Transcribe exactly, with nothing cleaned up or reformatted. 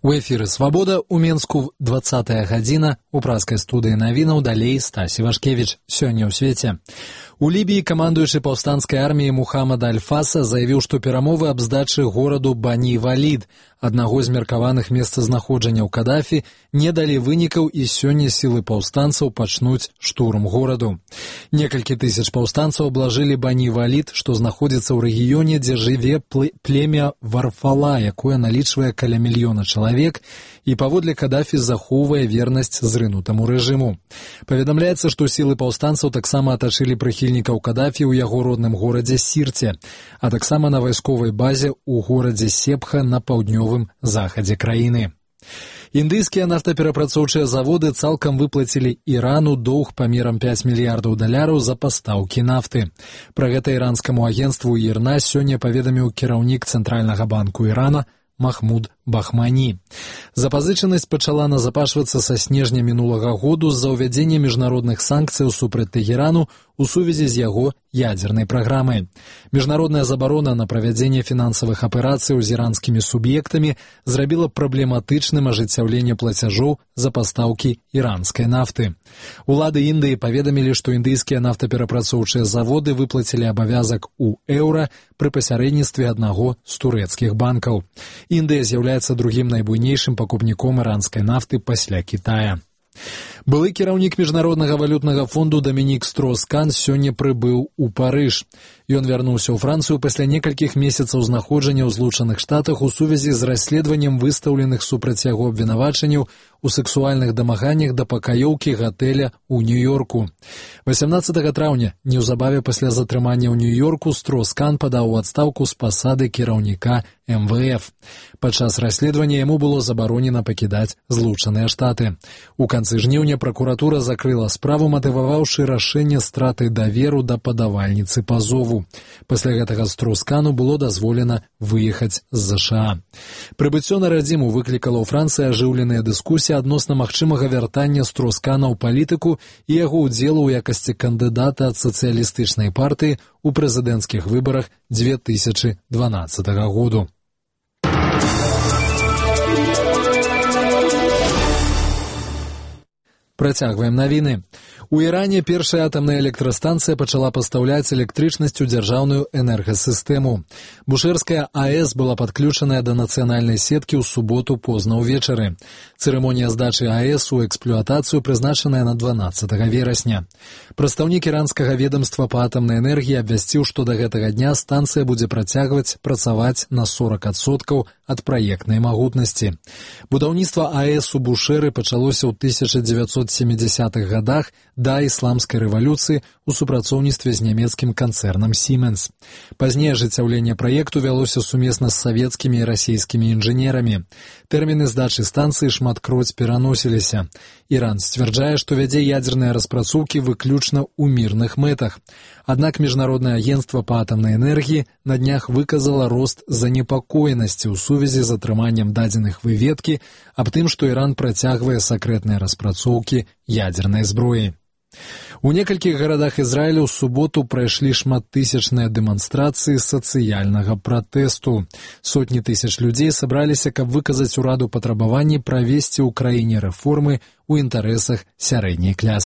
У эфіры «Свабода» у Менску двадцатая гадзіна, у праскай студыі навінаў далей Стась Івашкевіч. Сёння ў свеце. У Лібіі камандуючы паўстанцкай арміі Мухаммад Аль-Фаса заявіў, што перамовы аб здачы гораду Бані-Валід, аднаго з меркаваных месцазнаходжанняў Кадафі, не далі вынікаў і сёння сілы паўстанцаў пачнуць штурм гораду. Некалькі тысяч паўстанцаў аблажылі Бані-Валід, што знаходзіцца ў рэгіёне, дзе жыве племя Варфала, якое налічвае каля мільёна чалавек, і паводле Кадафі захоўвае вернасць зрынутаму рэжыму. Паведамляецца, што сілы паўстанцаў таксама атачылі прыхільнікаў Кадафі ў яго родным горадзе Сірце, а таксама на вайсковай базе ў горадзе Сепха на паўднёвым захадзе краіны. Індыйскія нафтаперапрацоўчыя заводы цалкам выплацілі Ірану доўг памерам пяць мільярдаў даляраў за пастаўкі нафты. Пра гэта іранскаму агенцтву ІРНА сёння паведаміў кіраўнік Цэнтральнага банку Ірана Махмуд Бахмані. Запазычанасць пачала назапашвацца са снежня мінулага году з-за ўвядзення міжнародных санкцыяў супраць Тэхерану у сувязі з яго ядзернай праграмай. Міжнародная забарона на правядзенне фінансавых аперацыяў з іранскімі суб'ектамі зрабіла праблематычным ажыццяўленне плацяжоў за пастаўкі іранскай нафты. Улады Індыі паведамілі, што індыйскія нафтаперапрацоўчыя заводы выплацілі абавязак у еўра пры пасярэдніцтве аднаго з турэцкіх банкаў. Індыя з'яўляецца другім найбуйнейшым пакупніком іранскай нафты пасля Кітая. Былы кіраўнік Міжнароднага валютнага фонду Дамінік Строскан сёння прыбыў у Парыж. Ён вярнуўся ў Францыю пасля некалькіх месяцаў знаходжання ў Злучаных Штатах у сувязі з расследаваннем выстаўленых супраць яго абвінавачанняў у сексуальных дамаганнях да пакаёўкі гатэля ў Нью-Йорку. васямнаццатага траўня, неўзабаве пасля затрымання ў Нью-Йорку, Строскан падаў у адстаўку з пасады кіраўніка эм вэ эф. Падчас расследавання яму было забаронена пакідаць Злучаныя Штаты. У канцы жніўня пракуратура закрыла справу, матываваўшы рашэнне страты даверу да падавальніцы пазову. Пасля гэтага Строскану было дазволена выехаць з ЗША. Прыбыццё на радзіму выклікала ў Францыі ажыўленыя дыскусіі адносна магчымага вяртання Строскана ў палітыку і яго ўдзелу ў якасці кандыдата ад сацыялістычнай партыі ў прэзідэнцкіх выбарах дзве тысячы дванаццатага году. Працягваем навіны. У Іране першая атамная электрастанцыя пачала пастаўляць электрычнасць у дзяржаўную энергасістэму. Бушэрская АЭС была падключаная да нацыянальнай сеткі ў суботу позна ўвечары. Цырымонія здачы АЭС у эксплуатацыю прызначаная на дванаццатага верасня. Прадстаўнік іранскага ведамства па атамнай энергіі абвясціў, што да гэтага дня станцыя будзе працягваць працаваць на сорак адсоткаў ад праектнай магутнасці. Будаўніцтва АЭС у Бушэры пачалося ў тысяча дзевяцьсот сямідзясятых гадах да ісламскай рэвалюцыі ў супрацоўніцтве з нямецкім канцэрнам Siemens. Пазней ажыццяўленне праекту вялося сумесна з савецкімі і расійскімі інжынерамі. Тэрміны здачы станцыі шматкроць пераносіліся. Іран сцвярджае, што вядзе ядзерныя распрацоўкі выключна ў мірных мэтах. Аднак Міжнароднае агенцтва па атамнай энергіі на днях выказала рост занепакоенасці ў сувязі з атрыманнем дадзеных выведкі аб тым, што Іран працягвае сакрэтныя распрацоўкі ядзернай зброі. У некалькіх гарадах Ізраіля ў суботу прайшлі шматтысячныя дэманстрацыі сацыяльнага пратэсту. Сотні тысяч людзей сабраліся, каб выказаць ураду патрабаванні правесці ў краіне рэформы ў інтарэсах сярэдняй клясы.